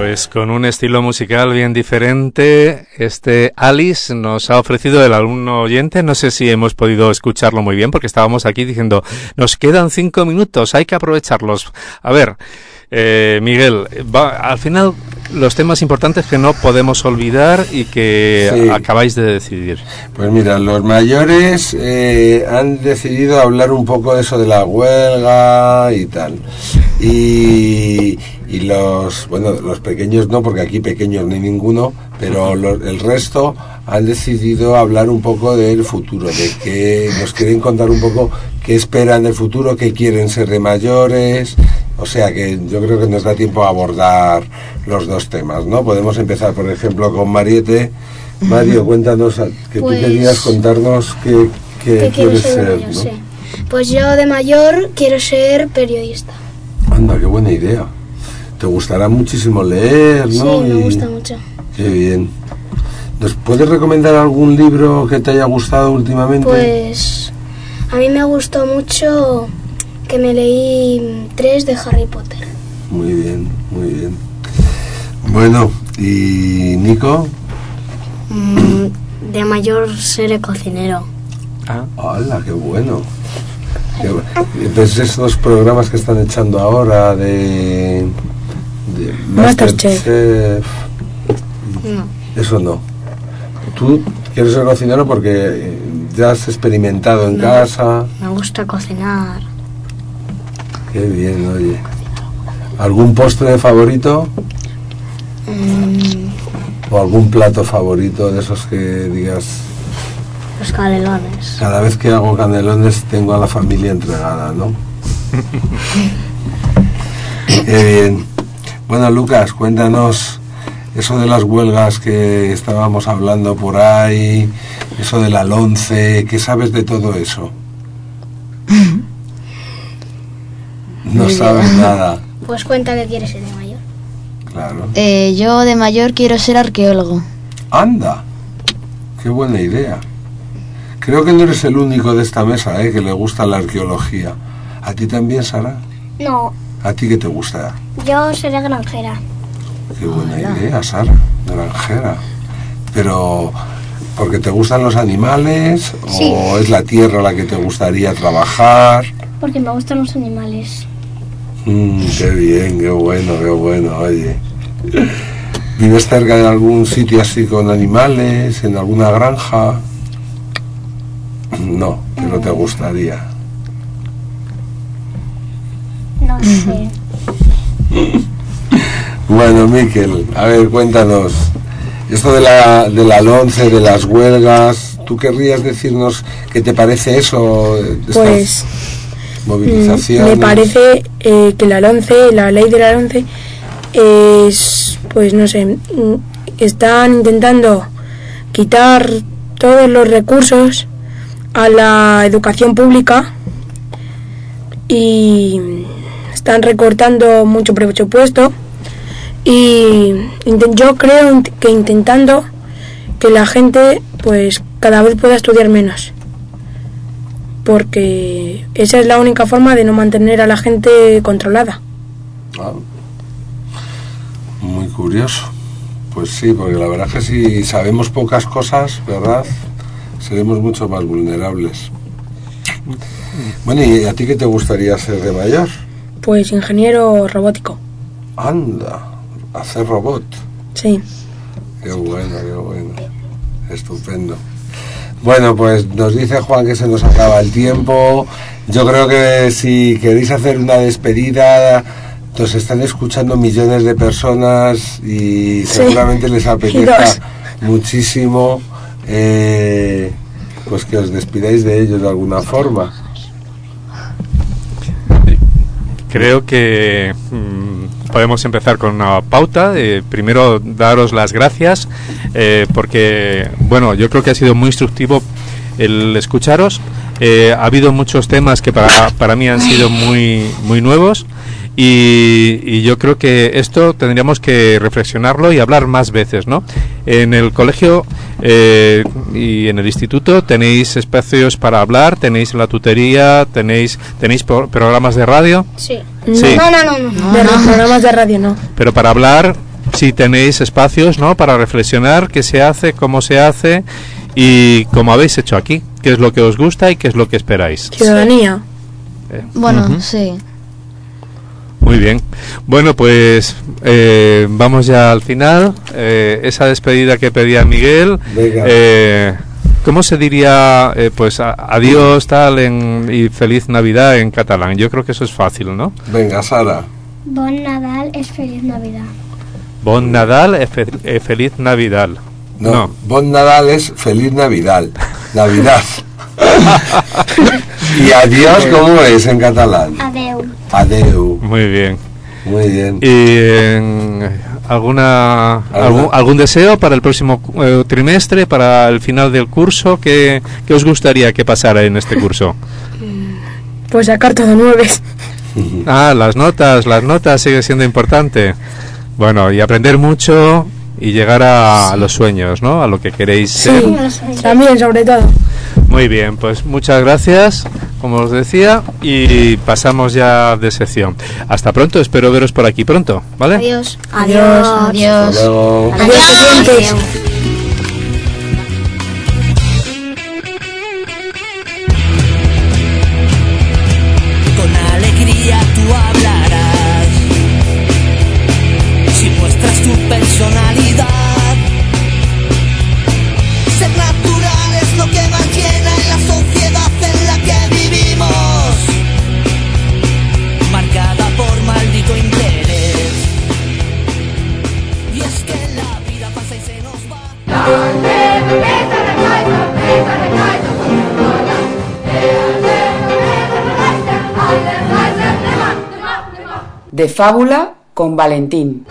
Pues con un estilo musical bien diferente, este Alice nos ha ofrecido el alumno oyente. No sé si hemos podido escucharlo muy bien porque estábamos aquí diciendo, nos quedan cinco minutos, hay que aprovecharlos. A ver, eh, Miguel, va, al final los temas importantes que no podemos olvidar y que sí. acabáis de decidir. Pues mira, los mayores eh, han decidido hablar un poco de eso de la huelga y tal. Y... Y los, bueno, los pequeños no, porque aquí pequeños ni ninguno, pero los, el resto han decidido hablar un poco del futuro, de que nos quieren contar un poco qué esperan del futuro, qué quieren ser de mayores. O sea que yo creo que nos da tiempo a abordar los dos temas, ¿no? Podemos empezar, por ejemplo, con Mariette. Mario, cuéntanos, que pues, tú querías contarnos qué, qué quieres ser, ser ¿no? Sí. Pues yo de mayor quiero ser periodista. Anda, qué buena idea. Te gustará muchísimo leer, ¿no? Sí, me y... gusta mucho. Qué bien. ¿Nos puedes recomendar algún libro que te haya gustado últimamente? Pues a mí me gustó mucho, que me leí tres de Harry Potter. Muy bien, muy bien. Bueno, ¿y Nico? Mm, de mayor seré cocinero. Ah, ¡hala, qué bueno! Entonces esos programas que están echando ahora de... de Masterchef. Masterchef, No. Eso no. Tú quieres ser cocinero porque ya has experimentado en me, casa. Me gusta cocinar. Qué bien, oye. ¿Algún postre favorito? Mm. ¿O algún plato favorito de esos que digas? Los canelones. Cada vez que hago canelones tengo a la familia entregada, ¿no? Qué bien. Bueno, Lucas, cuéntanos eso de las huelgas que estábamos hablando por ahí, eso de la LOMCE, ¿qué sabes de todo eso? No sabes nada. Pues cuenta que quieres ser de mayor. Claro. Eh, yo de mayor quiero ser arqueólogo. ¡Anda! ¡Qué buena idea! Creo que no eres el único de esta mesa, ¿eh?, que le gusta la arqueología. ¿A ti también, Sara? No, ¿A ti qué te gusta? yo seré granjera. Qué buena idea, Sara, granjera. Pero, ¿porque te gustan los animales? Sí. ¿O es la tierra la que te gustaría trabajar? Porque me gustan los animales. Mm, qué bien, qué bueno, qué bueno, oye. ¿Vives cerca de algún sitio así con animales, en alguna granja? No, que no te gustaría. No sé. Bueno, Miquel, a ver, cuéntanos. Esto de la, de la LOMCE, de las huelgas, ¿tú querrías decirnos qué te parece eso? Pues movilizaciones. Me parece eh, que la LOMCE, la ley de la LOMCE, es, pues no sé, están intentando quitar todos los recursos a la educación pública y están recortando mucho presupuesto y yo creo que intentando que la gente pues cada vez pueda estudiar menos, porque esa es la única forma de no mantener a la gente controlada. Ah, muy curioso. Pues sí, porque la verdad es que si sabemos pocas cosas, ¿verdad?, seremos mucho más vulnerables. Bueno, ¿y a ti qué te gustaría ser de mayor? Pues ingeniero robótico. Anda, hacer robot. Sí. Qué bueno, qué bueno. Estupendo. Bueno, pues nos dice Juan que se nos acaba el tiempo. Yo creo que si queréis hacer una despedida, nos están escuchando millones de personas y seguramente sí, les apetezca muchísimo eh, pues que os despidáis de ellos de alguna forma. Creo que mmm, podemos empezar con una pauta. Eh, primero, daros las gracias, eh, porque, bueno, yo creo que ha sido muy instructivo el escucharos. Eh, ha habido muchos temas que para, para mí han sido muy, muy nuevos. Y, y yo creo que esto tendríamos que reflexionarlo y hablar más veces, ¿no? En el colegio eh, y en el instituto tenéis espacios para hablar, tenéis la tutoría, tenéis tenéis pro- programas de radio. Sí. No, sí. No, no, no, no. De los programas de radio no. Pero para hablar si tenéis espacios, ¿no?, para reflexionar qué se hace, cómo se hace y cómo habéis hecho aquí, qué es lo que os gusta y qué es lo que esperáis. Ciudadanía. Eh, Bueno, uh-huh. sí. Muy bien. Bueno, pues eh, vamos ya al final. Eh, esa despedida que pedía Miguel. Eh, ¿Cómo se diría, eh, pues, a, adiós, tal, en, y feliz Navidad en catalán? Yo creo que eso es fácil, ¿no? Venga, Sara. Bon Nadal es feliz Navidad. Bon Nadal es fe, eh, feliz Navidad. No, no, Bon Nadal es feliz Navidad. Navidad. ¿Y adiós cómo es en catalán? Adeu. Adeu. Muy bien. Muy bien. ¿Y eh, alguna algún, algún deseo para el próximo eh, trimestre, para el final del curso? ¿Qué, qué os gustaría que pasara en este curso? Pues sacar todo nueves. Ah, las notas, las notas sigue siendo importante. Bueno, y aprender mucho y llegar a, a los sueños, ¿no? A lo que queréis ser. Sí, también, sobre todo. Muy bien, pues muchas gracias, como os decía, y pasamos ya de sección. Hasta pronto, espero veros por aquí pronto, ¿vale? Adiós. Adiós. Adiós. Hasta luego. Adiós, oyentes. Con alegría tú hablarás, si muestras tu personalidad. Ser natural es lo que más llena en la sociedad en la que vivimos, marcada por maldito interés. Y es que la vida pasa y se nos va. De fábula con Valentín.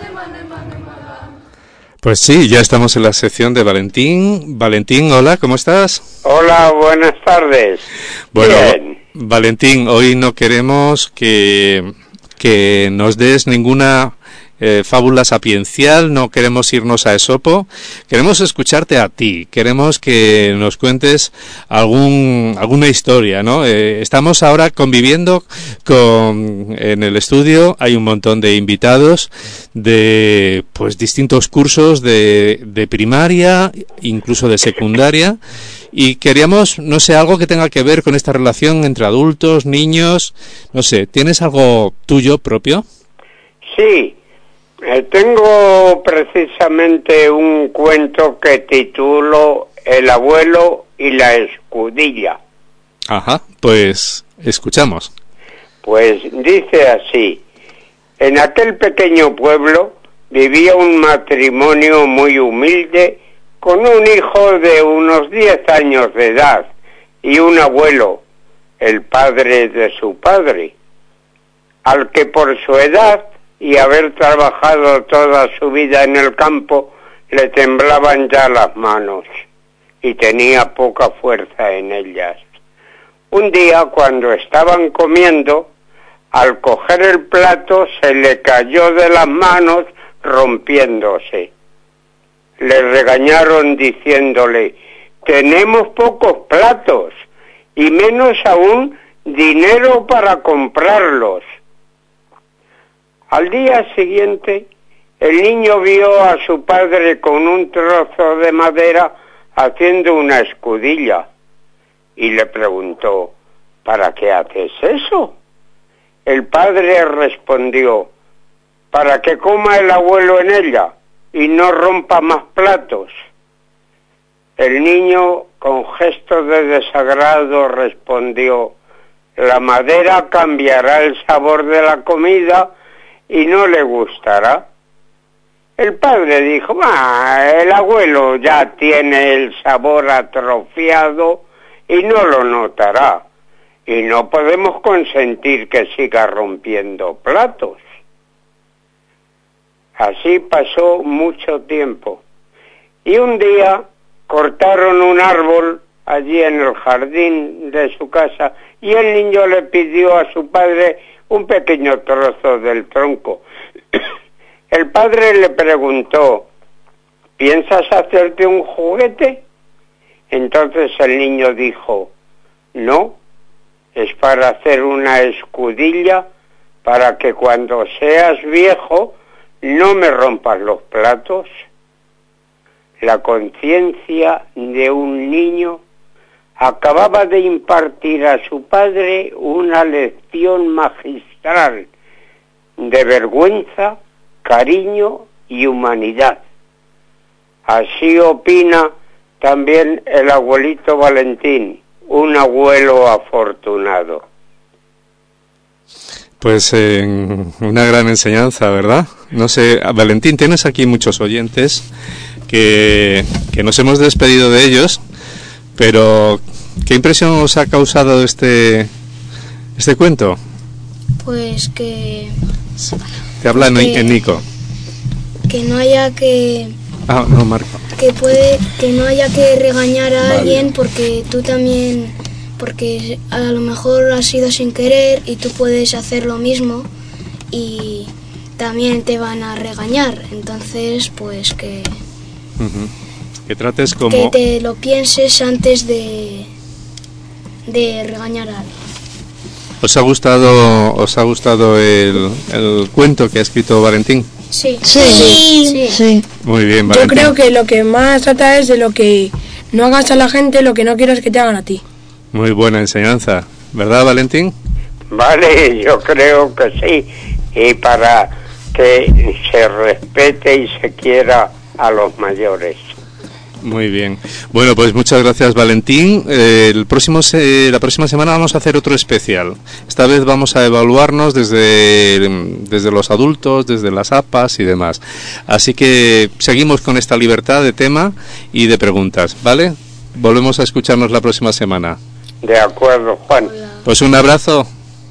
Pues sí, ya estamos en la sección de Valentín. Valentín, hola, ¿cómo estás? Hola, buenas tardes. Bueno, Bien. Valentín, hoy no queremos que, que nos des ninguna eh, fábula sapiencial, no queremos irnos a Esopo, queremos escucharte a ti, queremos que nos cuentes algún alguna historia, ¿no? Eh, estamos ahora conviviendo con en el estudio, hay un montón de invitados de pues distintos cursos de, de primaria, incluso de secundaria, y queríamos, no sé, algo que tenga que ver con esta relación entre adultos, niños, no sé, ¿tienes algo tuyo propio? Sí, eh, tengo precisamente un cuento que titulo El abuelo y la escudilla. Ajá, pues escuchamos. Pues dice así: en aquel pequeño pueblo vivía un matrimonio muy humilde con un hijo de unos diez años de edad y un abuelo, el padre de su padre, al que por su edad y haber trabajado toda su vida en el campo le temblaban ya las manos y tenía poca fuerza en ellas. Un día, cuando estaban comiendo, al coger el plato se le cayó de las manos rompiéndose. Le regañaron diciéndole: tenemos pocos platos y menos aún dinero para comprarlos. Al día siguiente, el niño vio a su padre con un trozo de madera haciendo una escudilla y le preguntó: ¿para qué haces eso? El padre respondió: para que coma el abuelo en ella y no rompa más platos. El niño, con gesto de desagrado, respondió: la madera cambiará el sabor de la comida y no le gustará. El padre dijo: ah, el abuelo ya tiene el sabor atrofiado y no lo notará, y no podemos consentir que siga rompiendo platos. Así pasó mucho tiempo, y un día cortaron un árbol allí en el jardín de su casa, y el niño le pidió a su padre un pequeño trozo del tronco. El padre le preguntó: ¿piensas hacerte un juguete? Entonces el niño dijo: no, es para hacer una escudilla para que cuando seas viejo no me rompas los platos, la conciencia de un niño acababa de impartir a su padre una lección magistral de vergüenza, cariño y humanidad. Así opina también el abuelito Valentín, un abuelo afortunado. Pues eh, una gran enseñanza, ¿verdad? No sé, Valentín, tienes aquí muchos oyentes que, que nos hemos despedido de ellos, pero ¿qué impresión os ha causado este este cuento? Pues que... Te habla pues que, en Nico. Que no haya que... Ah, no, Marco. Que puede, que no haya que regañar a vale. alguien porque tú también... Porque a lo mejor has sido sin querer y tú puedes hacer lo mismo y también te van a regañar. Entonces, pues que... Uh-huh. Que trates como... Que te lo pienses antes de, de regañar a alguien. ¿Os ha gustado, os ha gustado el, el cuento que ha escrito Valentín? Sí. Sí. Sí. Sí. Sí. Muy bien, Valentín. Yo creo que lo que más trata es de lo que no hagas a la gente lo que no quieras que te hagan a ti. Muy buena enseñanza, ¿verdad, Valentín? Vale, yo creo que sí, y para que se respete y se quiera a los mayores. Muy bien. Bueno, pues muchas gracias, Valentín. Eh, el próximo se, la próxima semana vamos a hacer otro especial. Esta vez vamos a evaluarnos desde, desde los adultos, desde las A P As y demás. Así que seguimos con esta libertad de tema y de preguntas, ¿vale? Volvemos a escucharnos la próxima semana. De acuerdo, Juan. Pues un abrazo.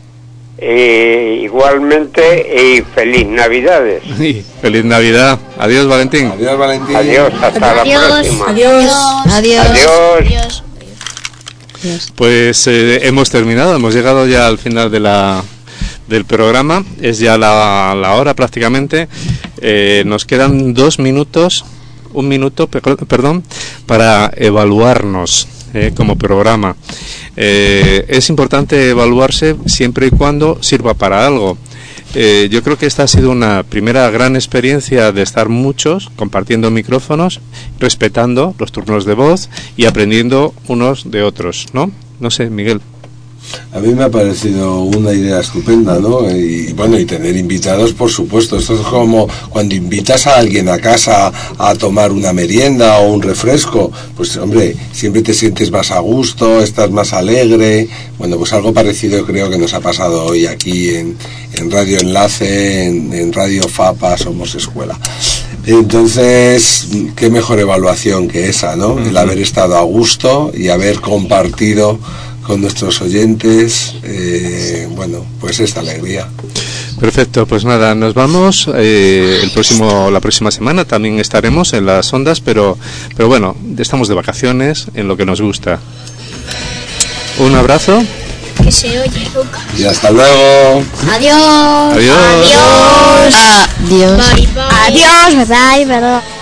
Eh, igualmente y feliz Navidades. Sí, feliz Navidad. Adiós, Valentín. Adiós, Valentín. Adiós, hasta Adiós. la próxima. Adiós. Adiós. Adiós. Adiós. Pues eh, hemos terminado, hemos llegado ya al final de la del programa. Es ya la, la hora prácticamente. Eh, nos quedan dos minutos, un minuto, perdón, para evaluarnos. Eh, como programa. Eh, es importante evaluarse siempre y cuando sirva para algo. Eh, yo creo que esta ha sido una primera gran experiencia de estar muchos compartiendo micrófonos, respetando los turnos de voz y aprendiendo unos de otros, ¿no? No sé, Miguel. A mí me ha parecido una idea estupenda, ¿no? Y bueno, y tener invitados, por supuesto. Esto es como cuando invitas a alguien a casa a tomar una merienda o un refresco. Pues, hombre, siempre te sientes más a gusto, estás más alegre. Bueno, pues algo parecido creo que nos ha pasado hoy aquí en, en Radio Enlace, en, en Radio FAPA, Somos Escuela. Entonces, qué mejor evaluación que esa, ¿no? Uh-huh. El haber estado a gusto y haber compartido con nuestros oyentes, eh, bueno, pues esta alegría. Perfecto, pues nada, nos vamos. Eh, el próximo, la próxima semana también estaremos en las ondas, pero, pero bueno, estamos de vacaciones en lo que nos gusta. Un abrazo. Que se oye, Lucas. Y hasta luego. Adiós. Adiós. Adiós. Adiós. Bye, bye. Adiós, bye, bye.